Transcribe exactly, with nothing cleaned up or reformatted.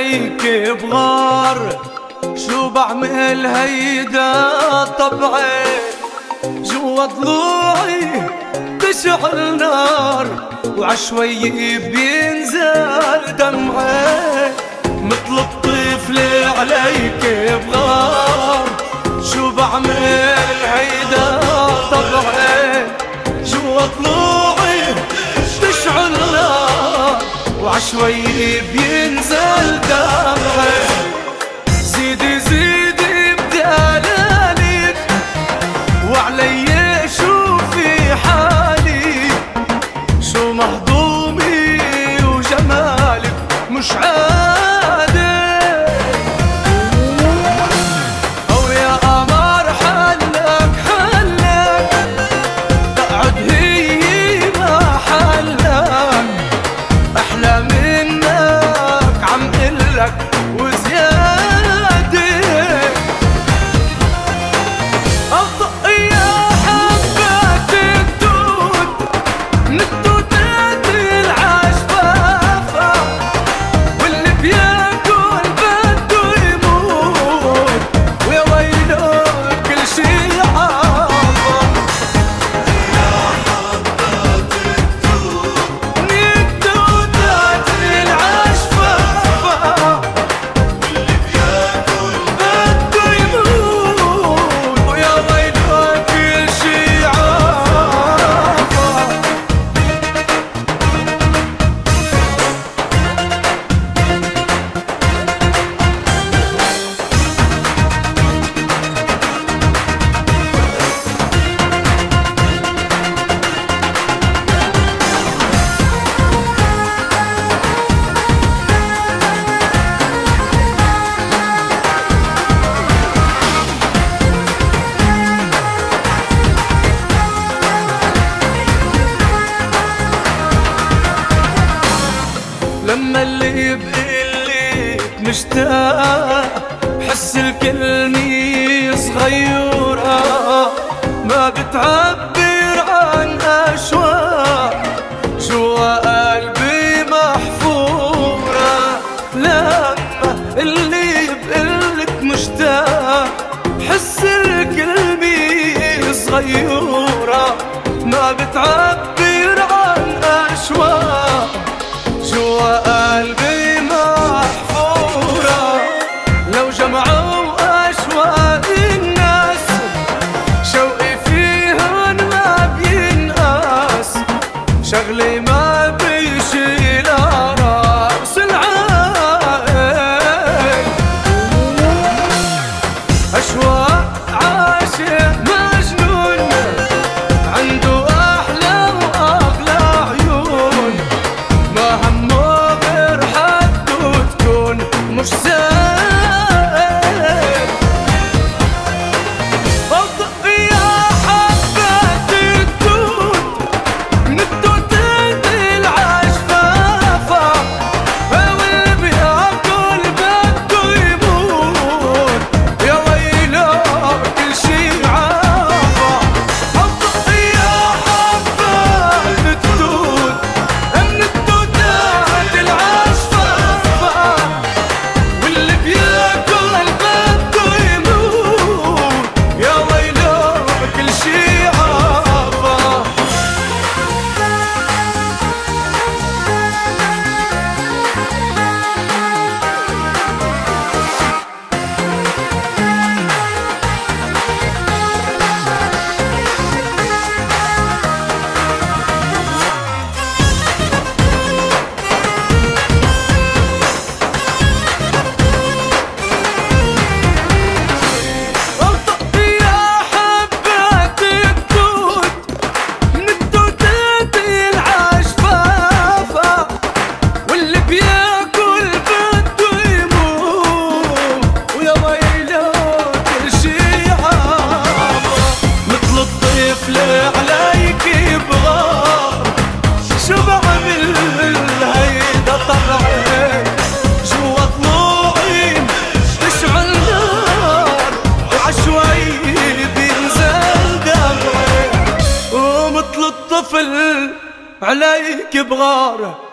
عليك بغار، شو بعمل هيدا طبعي، جوا ضلوعي تشعل نار وعشوي بينزل دمعي، مثل الطفل عليك بغار، شو بعمل هيدا طبعي، جوا ضلوعي تشعل نار وعشوي بينزل دمعي. زيدي زيدي بدلالك وعلي شوفي حالي، شو مهضومي وجمالك مش عادي، او يا قمر حلك حلك تقعد هي محلك، احلى منك عم قلك وزيادة، أطق يا حبات الدود من الدودات العشفافة، واللي بياكل بده يموت ويا ويله كل شي عافى. يا حبات الدود من الدودات العشفافة، واللي بياكل بده يموت ويا ويله كل شي عافى. لما اللي بقلك مشتاق بحس الكلمة صغيرة ما بتعبر عن أشواق جوا قلبي محفورة. لما اللي بقلك مشتاق بحس الكلمة صغيرة ما بتعبر عن أشواق جوا قلبي محفورة. لو جمعوا أشواق الناس شوقي فيهن ما بينقاس، شغلي ما بيشيل راس العائل، أشواق عاشق مجنون عنده أحلى وأغلى عيون، ما همه غير حده تكون مش زين. أطق يا حبات الدود من الدودات العشفافة، واللي بياكل بده يموت يا ويله كل شي عافى. أطق يا حبات الدود من الدودات العشفافة، واللي بياكل بده يموت يا ويله كل شي عافى. أطق يا حبات الدود من الدودات العشفافة، واللي بياكل بده يموت ويا ويله كل شي عافى. مثل الطفل عليك بغار، شو بعمل هيدا طبعي، جوا ضلوعي تشعل نار وعشوي بينزل دمعي، ومثل الطفل عليك بغار.